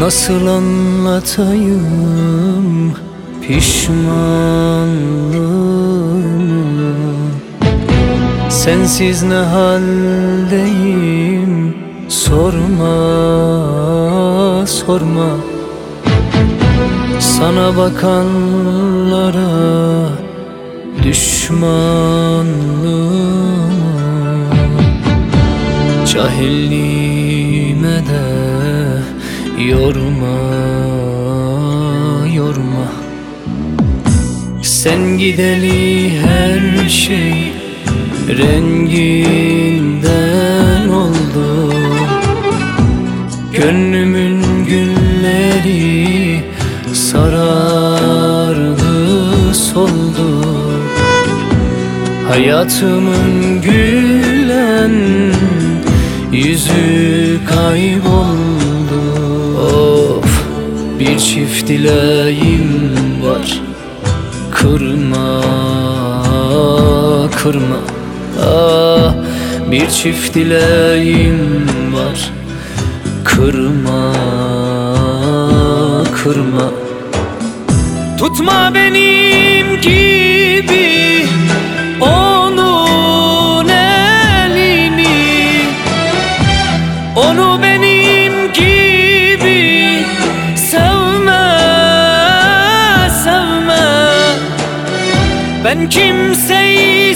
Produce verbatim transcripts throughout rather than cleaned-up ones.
Nasıl anlatayım pişmanlığımı? Sensiz ne haldeyim sorma, sorma. Sana bakanlara düşmanlığımı, cahilliğime de yorma, yorma. Sen gideli her şey renginden oldu. Gönlümün gülleri sarardı, soldu. Hayatımın gülen yüzü kayboldu. Of, bir çift dileğim var, kırma, kırma. Ah, bir çift dileğim var, kırma, kırma. Tutma benim gibi onun elini, onu benim gibi sevme, sevme. Ben kimseyi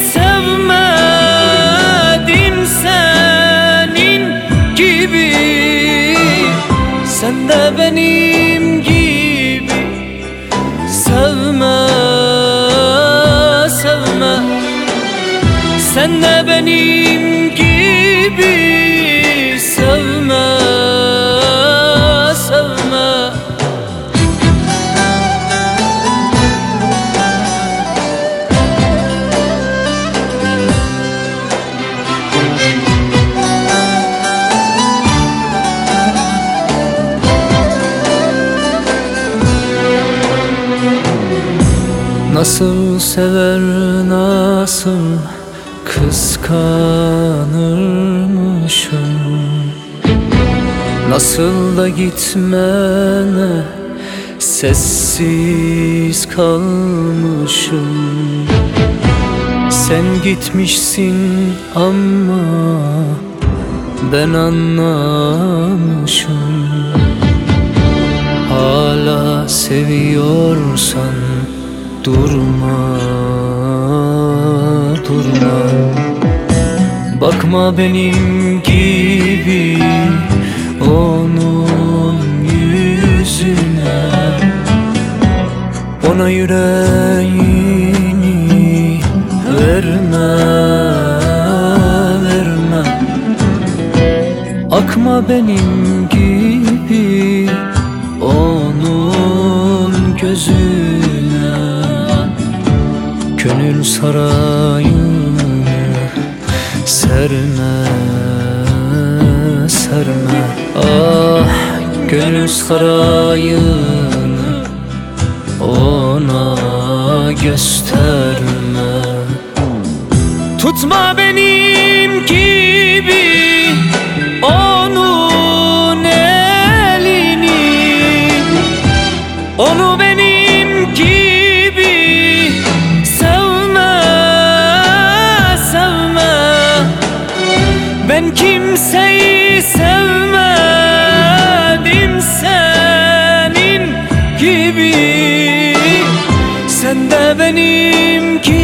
sevmedim senin gibi. Sen de benim gibi sevme, sevme. Sen de benim gibi sevme, sevme. Nasıl sever, nasıl kıskanırmışım. Nasıl da gitmene sessiz kalmışım. Sen gitmişsin ama ben anlamışım. Hala seviyorsan durma, durma. Bakma benim gibi onun yüzüne. Ona yüreğini verme, verme. Akma benim gibi onun gözüne. Gönül sarayını serme, serme. Ah, gönül sarayını ona gösterme. Tutma benim gibi onun elini, onu benim gibi sevme, sevme. Ben kimseyi sevmedim senin gibi. Sen de benim gibi